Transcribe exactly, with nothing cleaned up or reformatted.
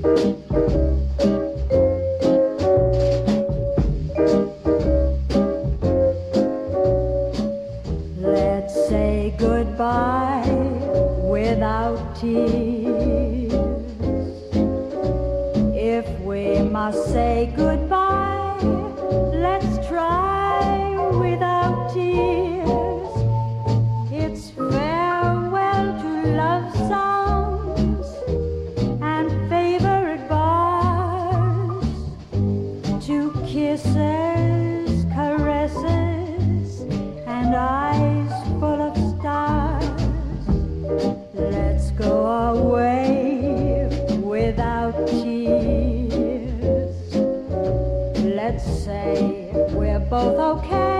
Let's say goodbye without tears. If we must say goodbye, let's try without tears. It's farewell to love songs and favorite bars, to kisses, caresses, and eyes full of stars. Let's go away without tears. Let's say we're both okay.